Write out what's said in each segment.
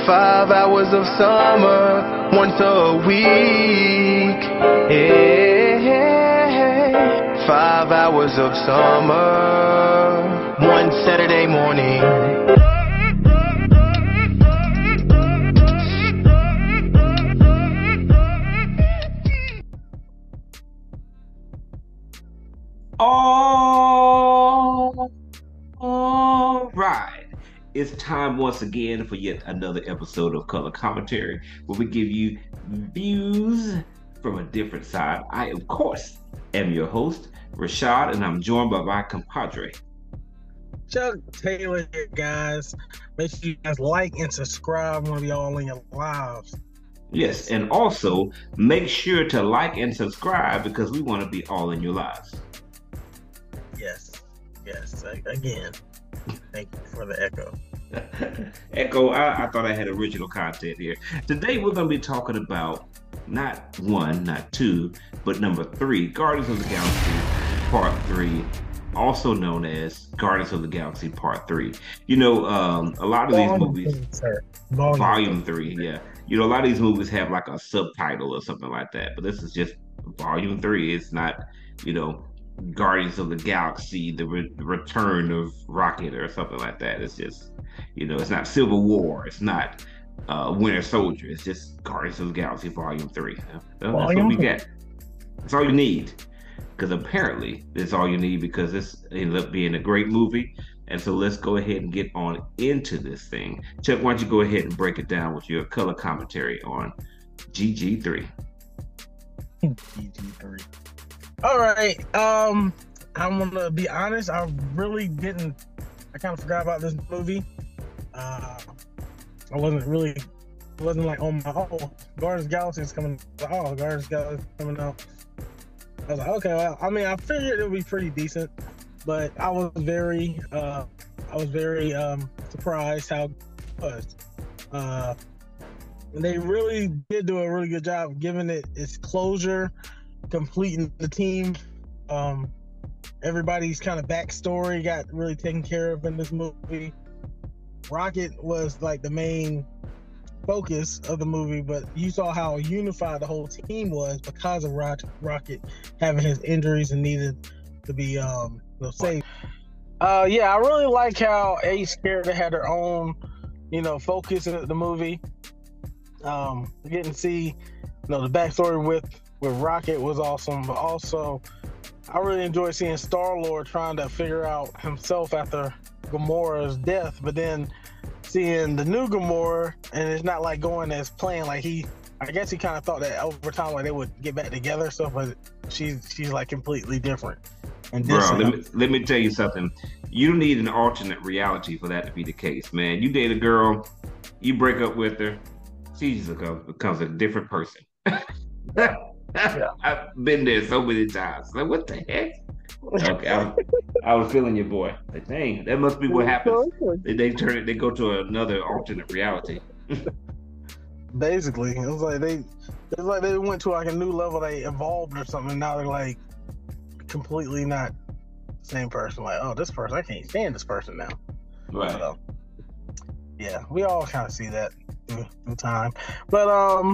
5 hours of summer once a week. Hey, 5 hours of summer one Saturday morning. All right. It's time once again for yet another episode of Color Commentary, where we give you views from a different side. I, of course, am your host, Rashad, and I'm joined by my compadre, Chuck Taylor here, guys. Make sure you guys like and subscribe. I want to be all in your lives. Yes, and also make sure to like and subscribe because we want to be all in your lives. Yes, again. Thank you for the echo. Echo, I thought I had original content here. Today we're going to be talking about not 1, not 2, but number 3, Guardians of the Galaxy Part 3, also known as Guardians of the Galaxy Part 3. You know, a lot of these movies... Volume 3, yeah. You know, a lot of these movies have like a subtitle or something like that, but this is just Volume 3. It's not, you know, Guardians of the Galaxy, the return of Rocket or something like that. It's just, you know, it's not Civil War. It's not Winter Soldier. It's just Guardians of the Galaxy Volume 3. That's what we get. That's all you need. Because apparently, that's all you need because this ended up being a great movie. And so let's go ahead and get on into this thing. Chuck, why don't you go ahead and break it down with your color commentary on GG3. GG3. All right. I'm gonna be honest. I really didn't. I kind of forgot about this movie. I wasn't like on my Guardians of the Galaxy is coming. Guardians of the Galaxy is coming out. I was like, okay. Well, I mean, I figured it would be pretty decent, but I was very surprised how it was. And they really did do a really good job giving it its closure, completing the team. Everybody's kind of backstory got really taken care of in this movie. Rocket was like the main focus of the movie, but you saw how unified the whole team was because of Rocket having his injuries and needed to be saved. I really like how Ace character had her own, focus in the movie. Getting to see, the backstory with Rocket was awesome, but also I really enjoyed seeing Star-Lord trying to figure out himself after Gamora's death, but then seeing the new Gamora, and it's not like going as planned. Like I guess he kind of thought that over time, like they would get back together. So, but she's like completely different. And let me tell you something. You need an alternate reality for that to be the case, man. You date a girl, you break up with her, she just becomes a different person. Yeah. I've been there so many times. Like, what the heck? Okay, I was feeling your boy. Like, dang, that must be what happens. They go to another alternate reality. Basically, it's like they went to like a new level. They evolved or something. And now they're like completely not the same person. Like, oh, this person, I can't stand this person now. Right. So, yeah, we all kind of see that through time. But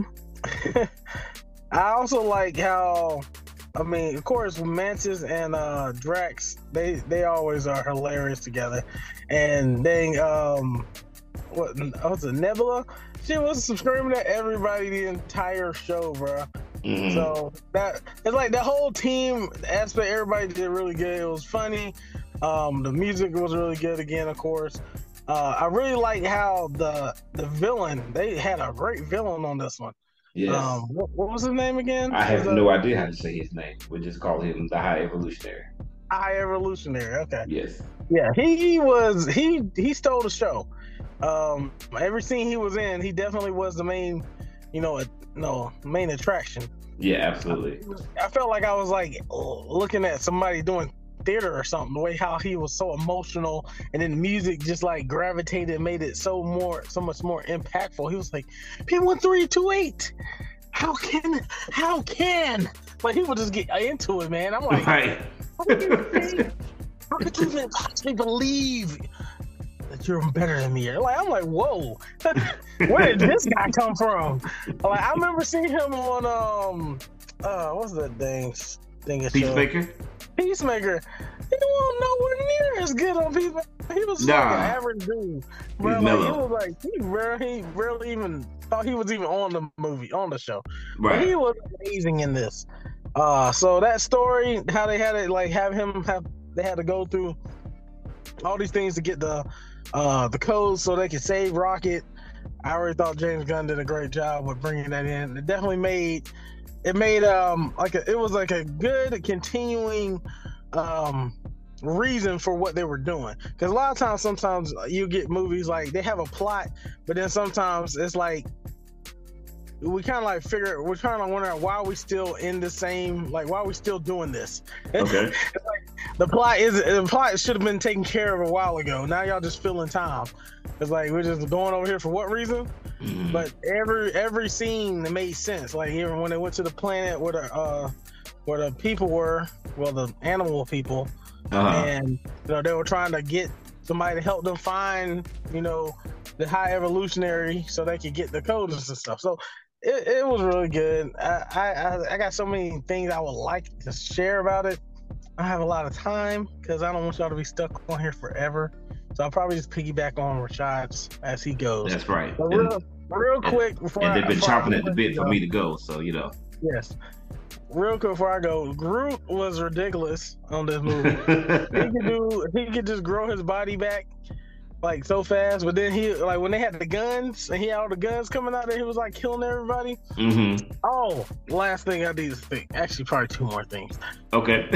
I also like how, of course, Mantis and Drax, they always are hilarious together. And then, what was it, Nebula? She was screaming at everybody the entire show, bro. Mm-hmm. So it's like the whole team aspect, everybody did really good. It was funny. The music was really good again, of course. I really like how the villain, they had a great villain on this one. Yes. What was his name again? I have no idea how to say his name. We just call him the High Evolutionary. High Evolutionary, okay. Yes. Yeah, he stole the show. Every scene he was in, he definitely was the main, main attraction. Yeah, absolutely. I felt like I was like looking at somebody doing theater or something, the way how he was so emotional, and then the music just like gravitated and made it so much more impactful. He was like, P1328, how can like he would just get into it, man. I'm like, right. How could you even possibly believe that like you're better than me. I'm like, whoa, where did this guy come from? Like, I remember seeing him on what's that thing? Peacemaker. Peacemaker. He wasn't nowhere near as good on Peacemaker. He was like an average dude. Bro, he rarely even thought he was even on the show. Right. But he was amazing in this. So that story, how they had it, like they had to go through all these things to get the codes so they could save Rocket. I already thought James Gunn did a great job with bringing that in. It definitely made it was like a good continuing reason for what they were doing, because a lot of times sometimes you get movies like they have a plot, but then sometimes it's like we kind of like we're trying to wonder why are we still in the same, like why are we still doing this. Okay. It's like the plot should have been taken care of a while ago. Now y'all just filling time. It's like we're just going over here for what reason? Mm-hmm. But every scene that made sense. Like even when they went to the planet where the people were, well, the animal people, and they were trying to get somebody to help them find, the high evolutionary so they could get the codes and stuff. So it was really good. I got so many things I would like to share about it. I have a lot of time because I don't want y'all to be stuck on here forever. So I'll probably just piggyback on Rashad's as he goes. That's right. But real quick before they've been chopping at the bit for me to go, so Yes. Real quick before I go, Groot was ridiculous on this movie. he could just grow his body back like so fast, but then he, like when they had the guns and he had all the guns coming out there, he was like killing everybody. Mm-hmm. Oh, last thing I need to think. Actually, probably two more things. Okay.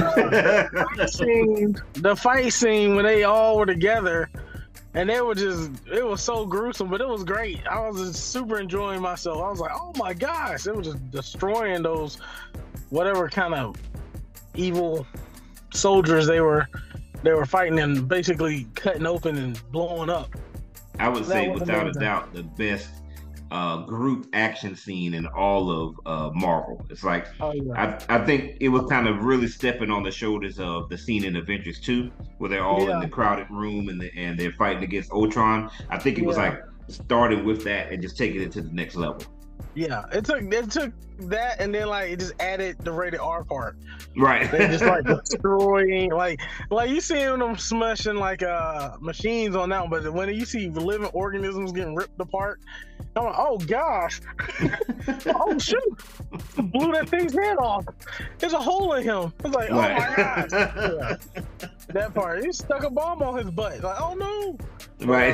The fight scene when they all were together, and it was so gruesome, but it was great. I was just super enjoying myself. I was like, oh my gosh, it was just destroying those whatever kind of evil soldiers they were fighting and basically cutting open and blowing up. I would say without a doubt the best Groot action scene in all of Marvel. It's like, I think it was kind of really stepping on the shoulders of the scene in Avengers 2 where they're all in the crowded room and they're fighting against Ultron. I think it was like starting with that and just taking it to the next level. Yeah, it took that, and then like it just added the rated R part. Right. They just like destroying, like you see them smashing like machines on that one, but when you see living organisms getting ripped apart, I'm like, oh gosh, oh shoot, blew that thing's head off. There's a hole in him. I was like, oh my gosh. Yeah. That part, he stuck a bomb on his butt. Like, oh no. Right.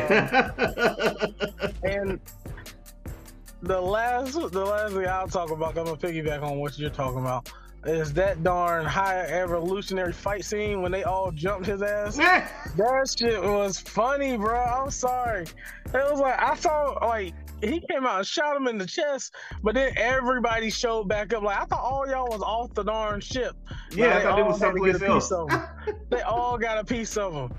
And the last thing I'll talk about, I'm gonna piggyback on what you're talking about, is that darn high evolutionary fight scene when they all jumped his ass. That shit was funny, bro. I'm sorry. It was like, I saw, like, he came out and shot him in the chest, but then everybody showed back up. Like, I thought all y'all was off the darn ship. Yeah, like, I thought it was someplace else. They all got a piece of him.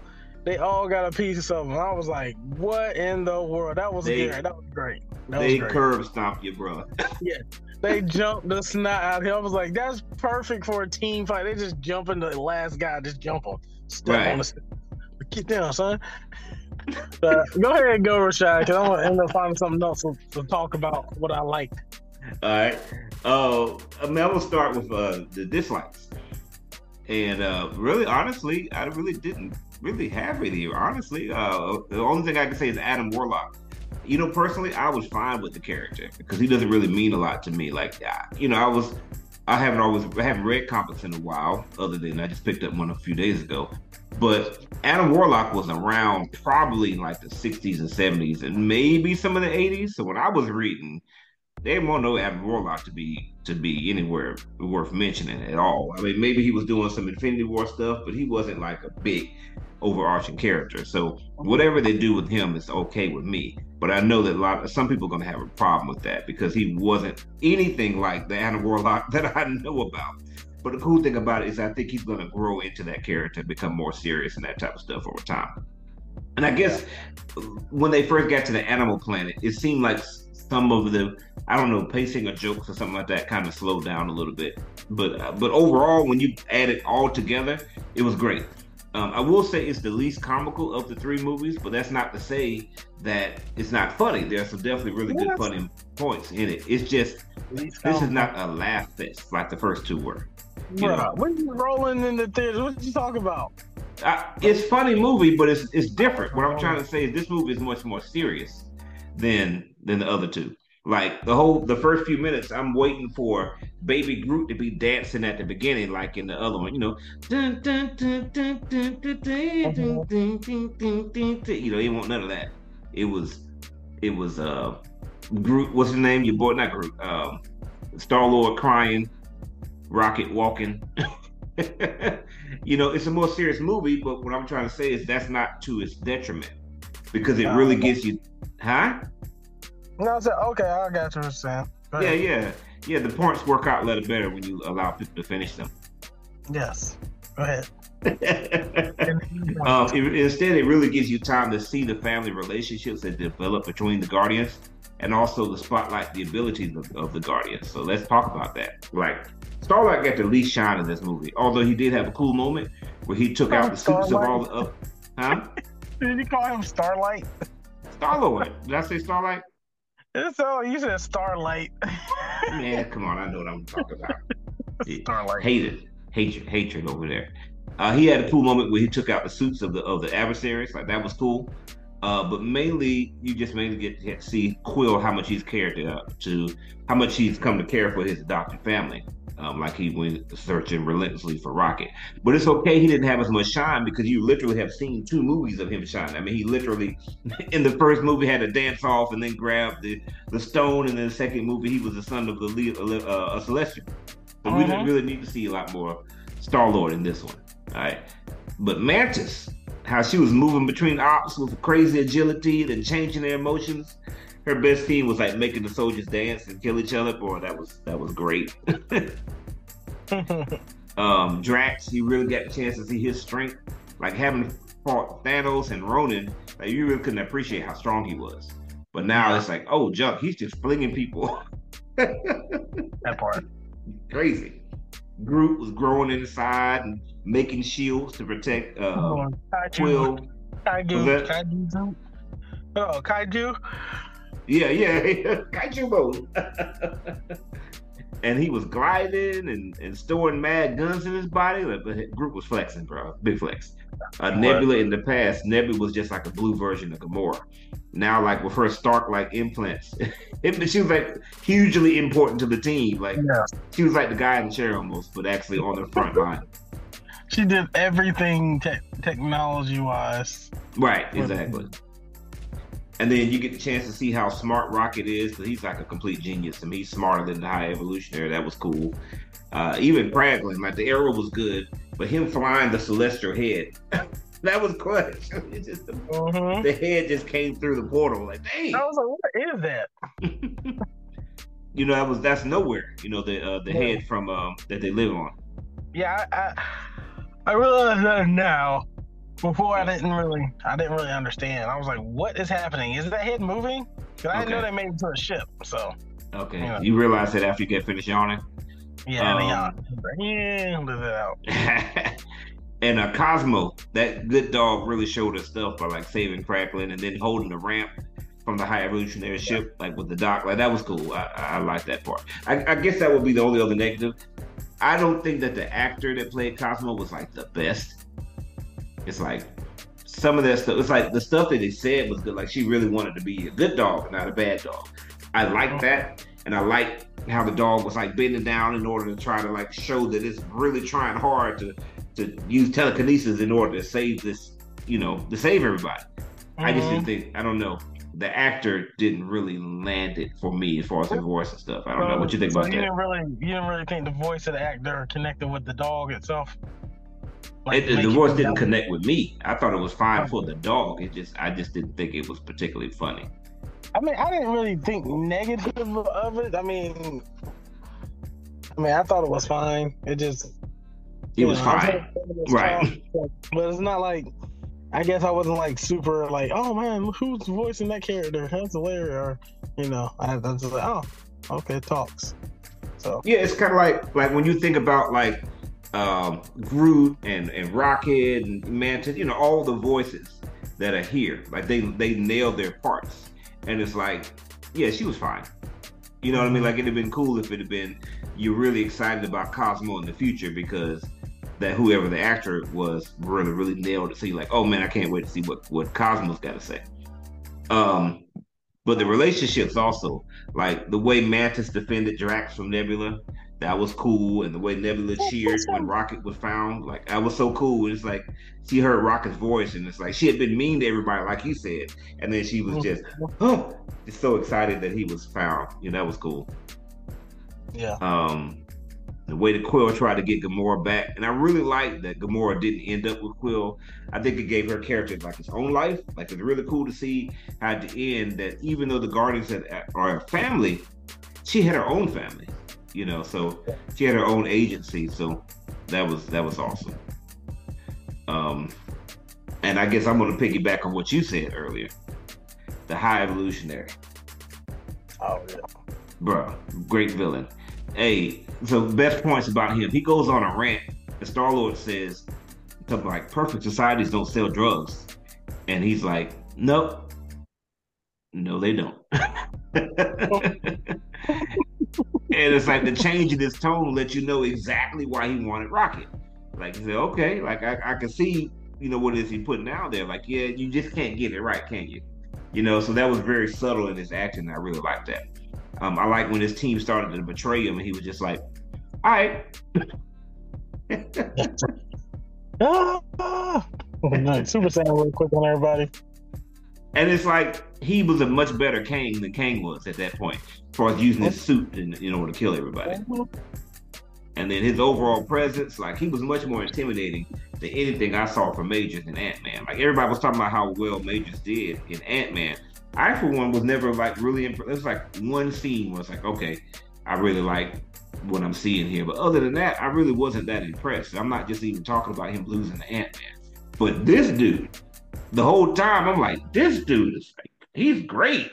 I was like, what in the world? That was great. That was great. They curb stomp you, bro. Yeah. They jumped the snot out here. I was like, that's perfect for a team fight. They just jump in the last guy, just jump him. Step on the get down, son. Go ahead and go, Rashad, because I'm going to end up finding something else to talk about what I liked. All right. I'm going to start with the dislikes. And really, honestly, I really didn't really have any. Honestly, the only thing I can say is Adam Warlock. Personally, I was fine with the character because he doesn't really mean a lot to me. Like, I haven't read comics in a while, other than I just picked up one a few days ago. But Adam Warlock was around probably in like the 60s and 70s and maybe some of the 80s. So when I was reading, they didn't want no Adam Warlock to be anywhere worth mentioning at all. I mean, maybe he was doing some Infinity War stuff, but he wasn't like a big overarching character. So whatever they do with him is okay with me. But I know that some people are going to have a problem with that because he wasn't anything like the Adam Warlock that I know about. But the cool thing about it is I think he's going to grow into that character, become more serious and that type of stuff over time. And I guess when they first got to the Animal Planet, it seemed like some of the, pacing or jokes or something like that kind of slowed down a little bit. But overall, when you add it all together, it was great. I will say it's the least comical of the three movies, but that's not to say that it's not funny. There's some definitely really good funny points in it. It's just this is not a laugh fest like the first two were. Bro, what are you rolling in the theaters? What you talking about? It's a funny movie, but it's different. What I'm trying to say is this movie is much more serious than the other two. Like the first few minutes, I'm waiting for Baby Groot to be dancing at the beginning, like in the other one. You know, dun, dun, dun, dun, dun, dun, dun, dun, dun, dun, dun, dun, dun. You know, he want none of that. It was Groot. What's his name? Your boy, not Groot. Star-Lord crying, Rocket walking. You know, it's a more serious movie, but what I'm trying to say is that's not to its detriment because it really gets you, huh? No, I said, okay, I got what you're saying. Yeah. The points work out a little better when you allow people to finish them. Yes. Go ahead. Instead, it really gives you time to see the family relationships that develop between the Guardians and also to spotlight the abilities of the Guardians. So let's talk about that. Like, Star-Lord got the least shine in this movie, although he did have a cool moment where he took out the suits of all the huh? Did you call him Starlight? Star-Lord. Did I say Starlight? So you said Starlight. Man, come on, I know what I'm talking about. Starlight. Hatred over there. He had a cool moment where he took out the suits of the adversaries. Like that was cool. But mainly, you just get to see Quill how much he's cared to how much he's come to care for his adopted family. Like he went searching relentlessly for Rocket. But it's okay he didn't have as much shine because you literally have seen 2 movies of him shine. I mean, he literally, in the first movie, had to dance off and then grab the stone. And in the second movie, he was the son of a Celestial. So we didn't really need to see a lot more Star-Lord in this one. All right. But Mantis, how she was moving between ops with crazy agility and changing their emotions. Her best scene was like making the soldiers dance and kill each other. Boy, that was great. Drax, you really got a chance to see his strength. Like having fought Thanos and Ronan, like you really couldn't appreciate how strong he was. But now it's like, oh, junk, he's just flinging people. That part. Crazy. Groot was growing inside and making shields to protect Quill. Kaiju. Oh, Kaiju. Yeah, Kaiju mode. And he was gliding and storing mad guns in his body. But Groot was flexing, bro. Big flex. Nebula in the past, Nebula was just like a blue version of Gamora. Now, like with her Stark-like implants, she was like hugely important to the team. Like she was like the guy in the chair almost, but actually on the front line. She did everything technology-wise. Right, exactly. And then you get the chance to see how smart Rocket is, because he's like a complete genius. I mean, he's smarter than the High Evolutionary. That was cool. Even Kraglin, like the arrow was good, but him flying the Celestial head, that was clutch. The head just came through the portal. Like, dang. I was like, what is that? You know, that's nowhere. You know, the head from that they live on. Yeah, I realize that now. Before I didn't really understand. I was like, what is happening? Is that head moving? Because I didn't know they made it to a ship. So okay, you realize that after you get finished yawning. Yeah, live it out. And Cosmo, that good dog, really showed us stuff by like saving Kraglin and then holding the ramp from the High Evolutionary ship, like with the dock. Like that was cool. I like that part. I guess that would be the only other negative. I don't think that the actor that played Cosmo was like the best. It's like some of that stuff. It's like the stuff that they said was good. Like she really wanted to be a good dog, not a bad dog. I like that, and I like how the dog was like bending down in order to try to like show that it's really trying hard to use telekinesis in order to save this, you know, to save everybody. I just didn't think. I don't know. The actor didn't really land it for me as far as the voice and stuff. I don't know what you think about that. You didn't really think the voice of the actor connected with the dog itself. Like, the voice didn't connect with me. I thought it was fine for the dog. I just didn't think it was particularly funny. I mean, I didn't really think negative of it. I mean, I thought it was fine. It was fine, right? But it's not like, I guess I wasn't like super like, oh man, who's voicing that character? That's hilarious. Or, you know, I was just like, oh, okay, talks. So yeah, it's kind of like when you think about like Groot and Rocket and Mantis, all the voices that are here. Like they nailed their parts. And it's like, yeah, she was fine. You know what I mean? Mhm. Like it'd have been cool if it had been you're really excited about Cosmo in the future because that whoever the actor was really, really nailed it. So you're like, oh man, I can't wait to see what Cosmo's got to say. Um, but the relationships also, like the way Mantis defended Drax from Nebula, that was cool. And the way Nebula cheered when Rocket was found, like that was so cool. And it's like she heard Rocket's voice, and it's like she had been mean to everybody, like you said, and then she was just, oh, just so excited that he was found. That was cool. Yeah. Um, the way that Quill tried to get Gamora back, and I really liked that Gamora didn't end up with Quill. I think it gave her character like its own life. Like it's really cool to see how at the end that even though the Guardians are a family, she had her own family. So she had her own agency. So that was awesome. Um, and I guess I'm going to piggyback on what you said earlier. The High Evolutionary, Oh yeah. bro, great villain. Hey, so best points about him. He goes on a rant. And Star Lord says something like, "Perfect societies don't sell drugs," and he's like, "Nope, no, they don't." And it's like the change in his tone lets you know exactly why he wanted Rocket. Like he said, okay, like I can see, what is he putting out there? Like, yeah, you just can't get it right, can you? So that was very subtle in his acting. I really like that. I like when his team started to betray him, and he was just like, "All right." Ah! Oh, nice. Super Saiyan real quick on everybody. And it's like he was a much better Kang than Kang was at that point, as far as using his suit in order to kill everybody. And then his overall presence, like he was much more intimidating than anything I saw from Majors in Ant Man. Like everybody was talking about how well Majors did in Ant Man. I, for one, was never like really impressed. It was like one scene was like, okay, I really like what I'm seeing here. But other than that, I really wasn't that impressed. I'm not just even talking about him losing to Ant Man. But this dude, the whole time, I'm like, this dude is like, he's great.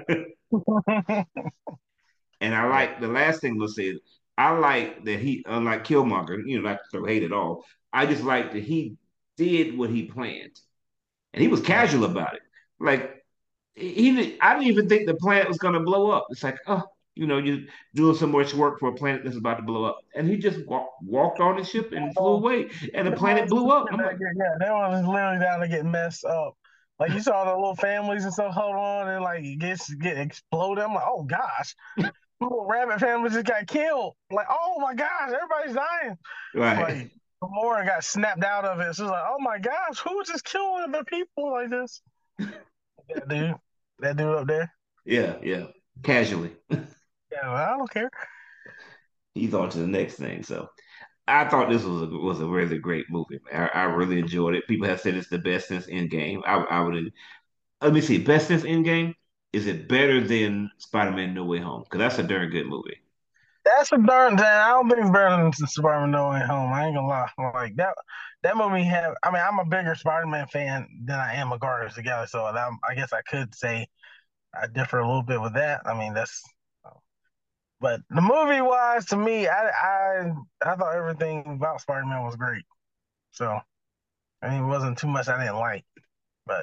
And I Yeah. like the last thing we'll say. I like that he, unlike Killmonger, not to throw hate at all. I just like that he did what he planned, and he was Yeah. casual about it. Like I didn't even think the planet was going to blow up. It's like, oh, you're doing so much work for a planet that's about to blow up, and he just walked on the ship and flew Oh, away, and the them planet ones blew up. I'm like, yeah, that one is literally down to get messed up. Like you saw the little families and stuff hold on and like get exploded. I'm like, oh gosh, little rabbit family just got killed. Like, oh my gosh, everybody's dying. right, Like Gamora got snapped out of it. So it's like, oh my gosh, who was just killing the people like this? That dude, that dude up there. yeah, yeah, casually. Yeah, well, I don't care. He's on to the next thing. So I thought this was a really great movie. I really enjoyed it. People have said it's the best since Endgame. I would let me see, best since Endgame. Is it better than Spider-Man No Way Home? Because that's a darn good movie. That's a darn thing. I don't think it's better than Spider-Man No Way Home. I ain't gonna lie. Like that. That movie have. I mean, I'm a bigger Spider-Man fan than I am a Guardians of the Galaxy. So I guess I could say I differ a little bit with that. I mean, that's. But the movie wise, to me, I thought everything about Spider-Man was great. So I mean, it wasn't too much I didn't like. But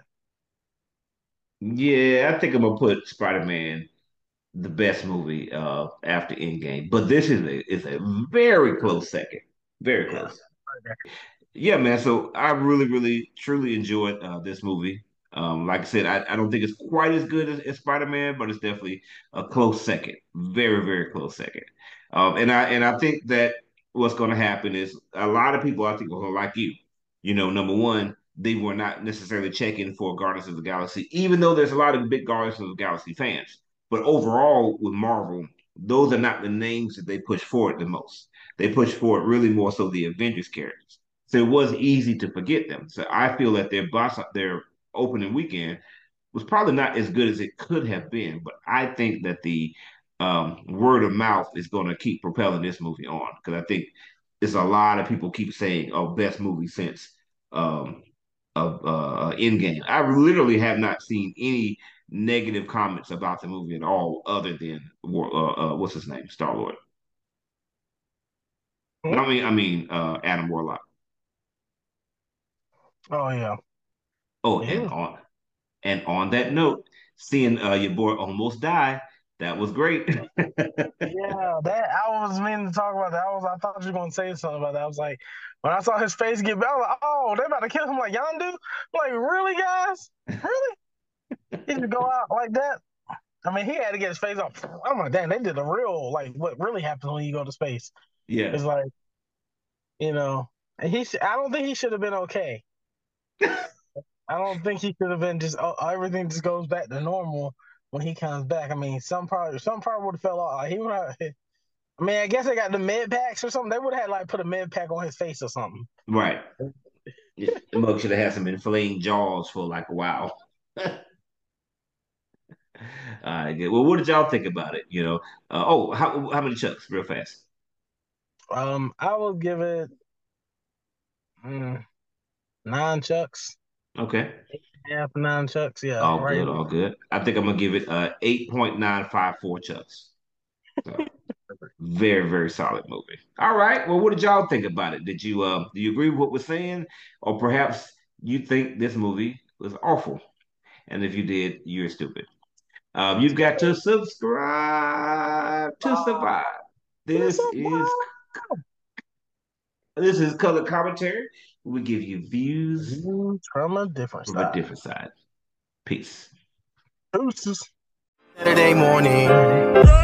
Yeah, I think I'm gonna put Spider-Man the best movie after Endgame. But this is a very close second. Very yeah. close. Yeah, man. So I really, really, truly enjoyed this movie. Like I said, I don't think it's quite as good as Spider-Man, but it's definitely a close second. Very, very close second. And I think that what's going to happen is a lot of people I think are going to like you. Number one, they were not necessarily checking for Guardians of the Galaxy, even though there's a lot of big Guardians of the Galaxy fans. But overall, with Marvel, those are not the names that they push forward the most. They push forward really more so the Avengers characters. So it was easy to forget them. So I feel that their opening weekend was probably not as good as it could have been, but I think that the word of mouth is going to keep propelling this movie on because I think it's a lot of people keep saying, "Oh, best movie since um, of Endgame." I literally have not seen any negative comments about the movie at all, other than what's his name, Star Lord. Hmm? Adam Warlock. Oh yeah. Oh, Yeah, he was. and on that note, seeing your boy almost die, that was great. Yeah, that I was meaning to talk about that. I thought you were gonna say something about that. I was like, when I saw his face get back, I was like, oh, they about to kill him like Yondu. I'm like, really, guys? Really? He just go out like that? I mean, he had to get his face off. I'm like, damn, they did a real like what really happens when you go to space. Yeah. It's like, you know, and I don't think he should have been okay. I don't think he should have been just everything just goes back to normal when he comes back. I mean, some part would have fell off. Like, he would have. I mean, I guess they got the med packs or something. They would have had like put a med pack on his face or something. Right. The mug should have had some inflamed jaws for like a while. All right, good. Well, what did y'all think about it? How many chucks, real fast? I would give it mm, 9 chucks, Okay. half 9 chucks. Yeah, All right. good, all good. I think I'm gonna give it 8.954 chucks. So very, very solid movie. All right. Well, what did y'all think about it? Do you agree with what we're saying? Or perhaps you think this movie was awful? And if you did, you're stupid. You've got to subscribe to Oh, survive. it's This a is bomb. this is color commentary. We give you views Views from a different from a side. different side. Peace. Deuces. Saturday morning.